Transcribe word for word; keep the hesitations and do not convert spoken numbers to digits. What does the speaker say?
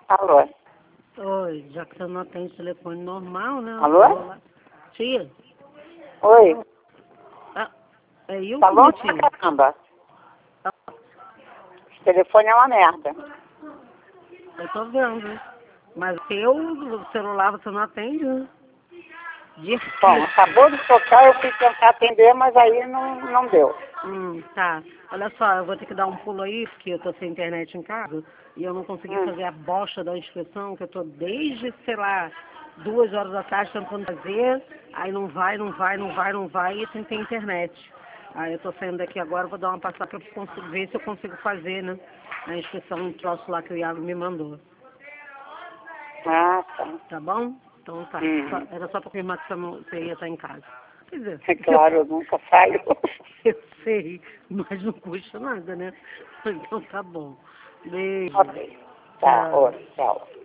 Alô? Oi, já que você não atende telefone normal, né? Alô? Tia? Oi? Ah, é eu Tá que bom me pra tia? caramba. Esse telefone é uma merda. Eu tô vendo. Mas eu, o celular você não atende, né? Bom, Difícil. acabou de tocar, eu fui tentar atender, mas aí não, não deu. Hum, tá. Olha só, eu vou ter que dar um pulo aí, porque eu tô sem internet em casa. E eu não consegui Hum. fazer a bosta da inscrição, que eu tô desde, sei lá, duas horas da tarde tentando fazer. Aí não vai, não vai, não vai, não vai, e sem ter internet. Aí eu tô saindo daqui agora, vou dar uma passada pra eu consigo ver se eu consigo fazer, né? A inscrição no troço lá que o Iago me mandou. Ah, tá. Tá bom? Então tá. Hum. Só- era só pra confirmar que você não- você ia estar em casa. Quer dizer, É claro, eu nunca saio. eu sei, mas não custa nada, né? Então tá bom. Beijo. Ok. Tá, Tchau. oi, tchau.